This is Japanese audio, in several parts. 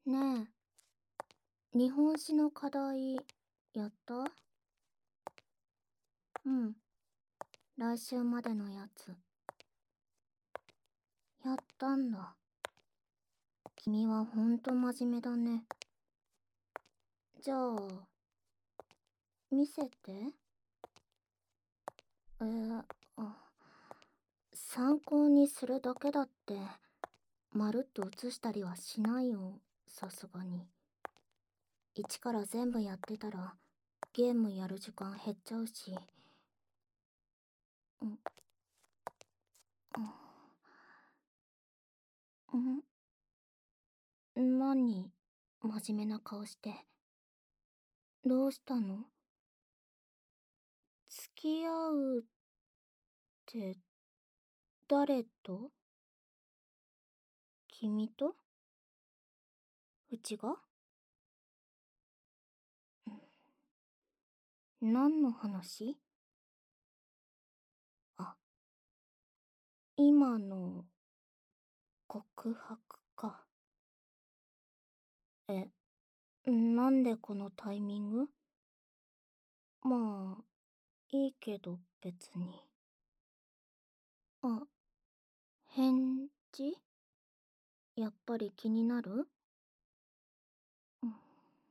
ねえ、日本史の課題、やった？うん。来週までのやつ。やったんだ。君はほんと真面目だね。じゃあ、見せて。あ、参考にするだけだって、まるっと写したりはしないよ、さすがに。一から全部やってたら、ゲームやる時間減っちゃうし。うん。何、真面目な顔して。どうしたの？付き合うって、誰と？君と？うちが？何の話？あ、今の告白か。え、なんでこのタイミング？まあ、いいけど別に。あ、返事？やっぱり気になる？うん。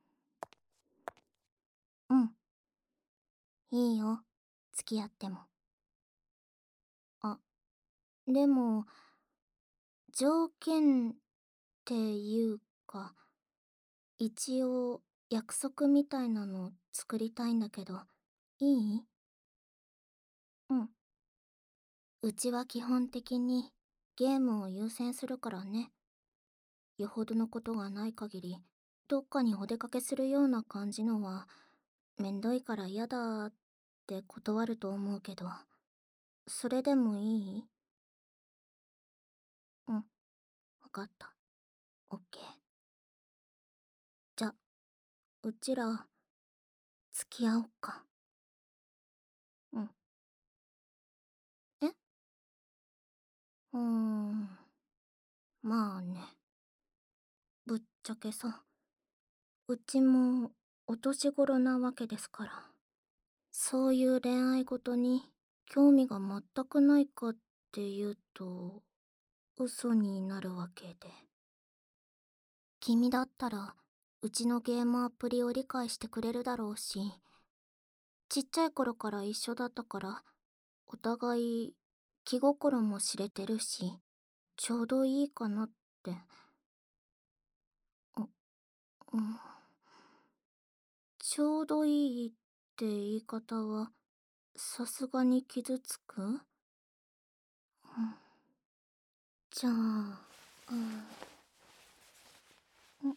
うん。いいよ。付き合っても。あ、でも、条件っていうか、一応約束みたいなの作りたいんだけど、いい？うん。うちは基本的にゲームを優先するからね。よほどのことがない限り、どっかにお出かけするような感じのは、めんどいから嫌だって断ると思うけど、それでもいい？うん、わかった。オッケー。じゃ、うちら、付き合おうか。うん。え？まあね。ぶっちゃけさ、うちもお年頃なわけですから。そういう恋愛事に興味が全くないかっていうと、嘘になるわけで。君だったら、うちのゲームアプリを理解してくれるだろうし、ちっちゃい頃から一緒だったから、お互い気心も知れてるし、ちょうどいいかなって。う、うん。ちょうどいいって言い方は、さすがに傷つく？うん。じゃあ、うん。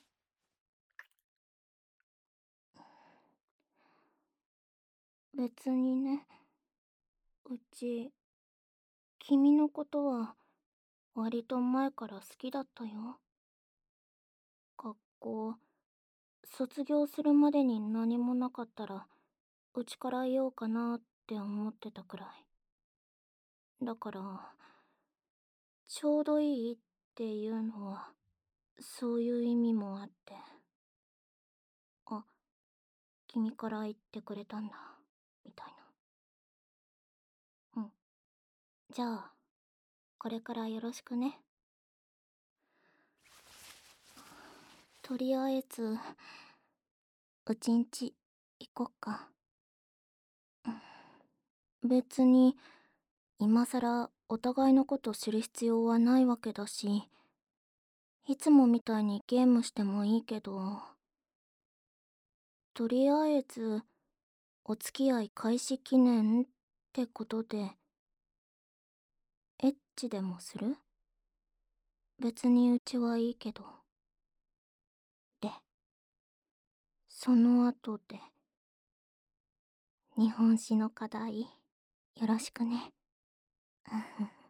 別にね、うち、君のことは割と前から好きだったよ。学校、卒業するまでに何もなかったら、うちからいようかなって思ってたくらい。だから、ちょうどいいっていうのは、そういう意味もあって。あ、君から言ってくれたんだ、みたいな。うん。じゃあ、これからよろしくね。とりあえず、うちんち行こっか。別に、今さらお互いのこと知る必要はないわけだし、いつもみたいにゲームしてもいいけど、とりあえず、お付き合い開始記念ってことで、エッチでもする？別にうちはいいけど。で、その後で、日本史の課題、よろしくね。